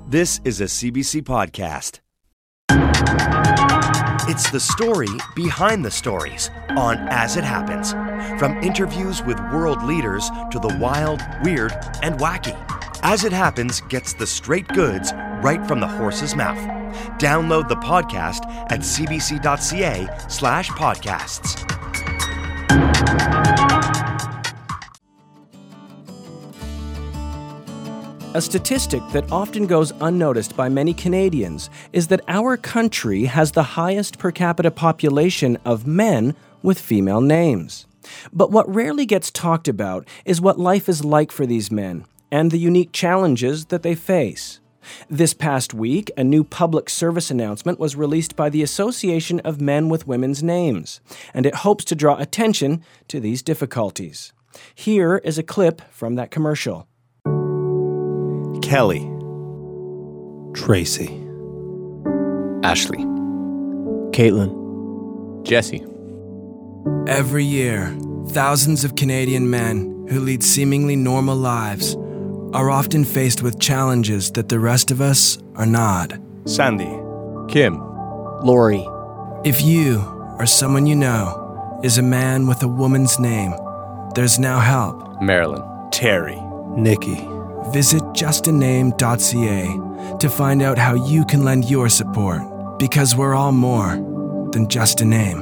This is a CBC podcast. It's the story behind the stories on As It Happens. From interviews with world leaders to the wild, weird, and wacky. As It Happens gets the straight goods right from the horse's mouth. Download the podcast at cbc.ca/podcasts. A statistic that often goes unnoticed by many Canadians is that our country has the highest per capita population of men with female names. But what rarely gets talked about is what life is like for these men and the unique challenges that they face. This past week, a new public service announcement was released by the Association of Men with Women's Names, and it hopes to draw attention to these difficulties. Here is a clip from that commercial. Kelly, Tracy, Ashley, Caitlin, Jesse. Every year, thousands of Canadian men who lead seemingly normal lives are often faced with challenges that the rest of us are not. Sandy, Kim, Lori, If you or someone you know is a man with a woman's name, there's now help. Marilyn, Terry, Nikki. Visit justaname.ca to find out how you can lend your support, because we're all more than just a name.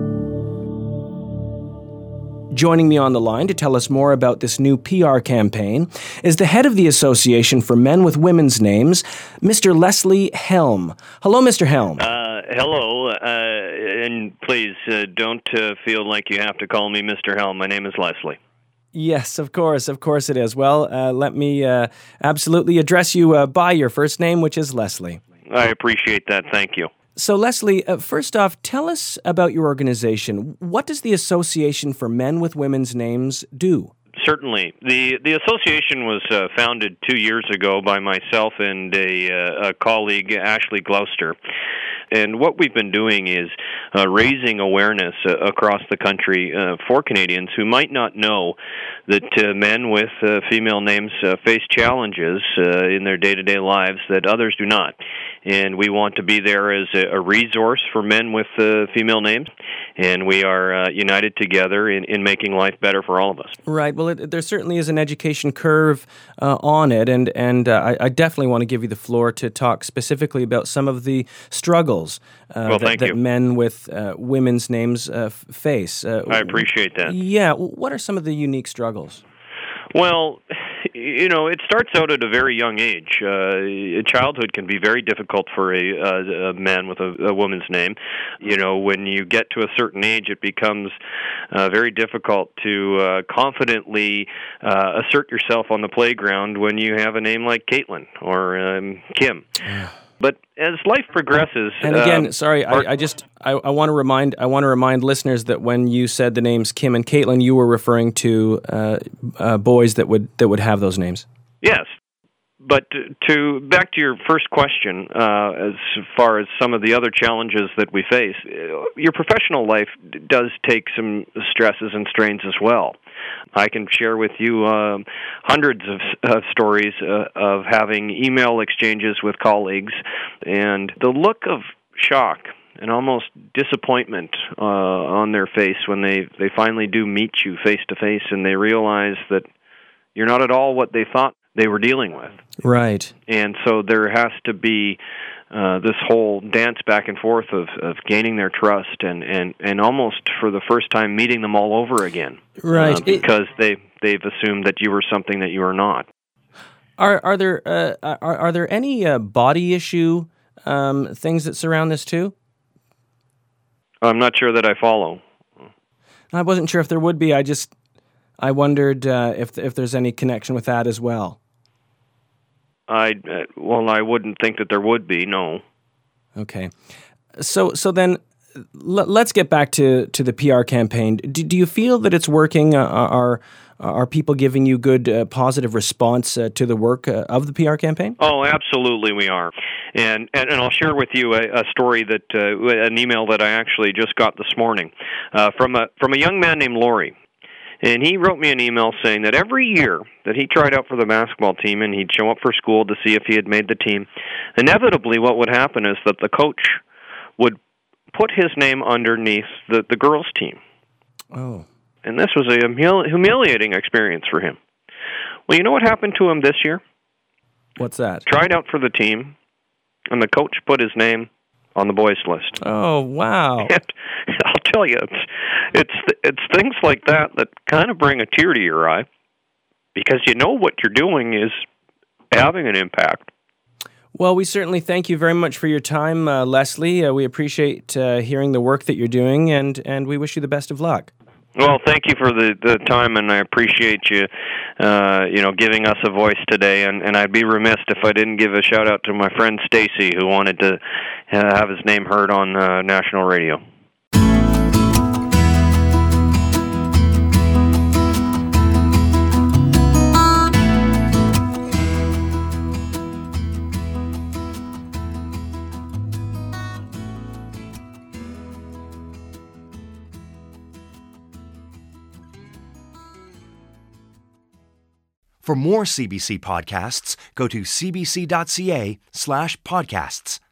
Joining me on the line to tell us more about this new PR campaign is the head of the Association for Men with Women's Names, Mr. Leslie Helm. Hello, Mr. Helm. Hello, and please don't feel like you have to call me Mr. Helm. My name is Leslie. Yes, of course it is. Well, let me absolutely address you by your first name, which is Leslie. I appreciate that. Thank you. So, Leslie, first off, tell us about your organization. What does the Association for Men with Women's Names do? Certainly. The association was founded 2 years ago by myself and a colleague, Ashley Gloucester. And what we've been doing is raising awareness across the country for Canadians who might not know that men with female names face challenges in their day-to-day lives that others do not. And we want to be there as a resource for men with female names. And we are united together in making life better for all of us. Right. Well, there certainly is an education curve on it, and I definitely want to give you the floor to talk specifically about some of the struggles that men with women's names face. I appreciate that. Yeah. What are some of the unique struggles? Well, it starts out at a very young age. Childhood can be very difficult for a man with a woman's name. When you get to a certain age, it becomes very difficult to confidently assert yourself on the playground when you have a name like Caitlin or Kim. But as life progresses, and again, sorry, I want to remind listeners that when you said the names Kim and Caitlin, you were referring to boys that would have those names. Yes, but back to your first question, as far as some of the other challenges that we face, your professional life does take some stresses and strains as well. I can share with you hundreds of stories of having email exchanges with colleagues, and the look of shock and almost disappointment on their face when they finally do meet you face to face and they realize that you're not at all what they thought they were dealing with. Right. And so there has to be this whole dance back and forth of gaining their trust and almost for the first time meeting them all over again. Right. Because they've assumed that you were something that you are not. Are there any body issue things that surround this too? I'm not sure that I follow. I wasn't sure if there would be. I wondered if there's any connection with that as well. I wouldn't think that there would be, no. Okay. So then let's get back to the PR campaign. Do you feel that it's working? Are people giving you good, positive response to the work of the PR campaign? Oh, absolutely we are. And I'll share with you a story that an email that I actually just got this morning from a young man named Lori. And he wrote me an email saying that every year that he tried out for the basketball team and he'd show up for school to see if he had made the team, inevitably what would happen is that the coach would put his name underneath the girls' team. Oh. And this was a humiliating experience for him. Well, you know what happened to him this year? What's that? Tried out for the team, and the coach put his name on the boys' list. Oh, wow. And I'll tell you, it's things like that kind of bring a tear to your eye, because you know what you're doing is having an impact. Well, we certainly thank you very much for your time, Leslie. We appreciate hearing the work that you're doing, and we wish you the best of luck. Well, thank you for the time, and I appreciate you, giving us a voice today. And I'd be remiss if I didn't give a shout out to my friend Stacy, who wanted to have his name heard on national radio. For more CBC podcasts, go to cbc.ca/podcasts.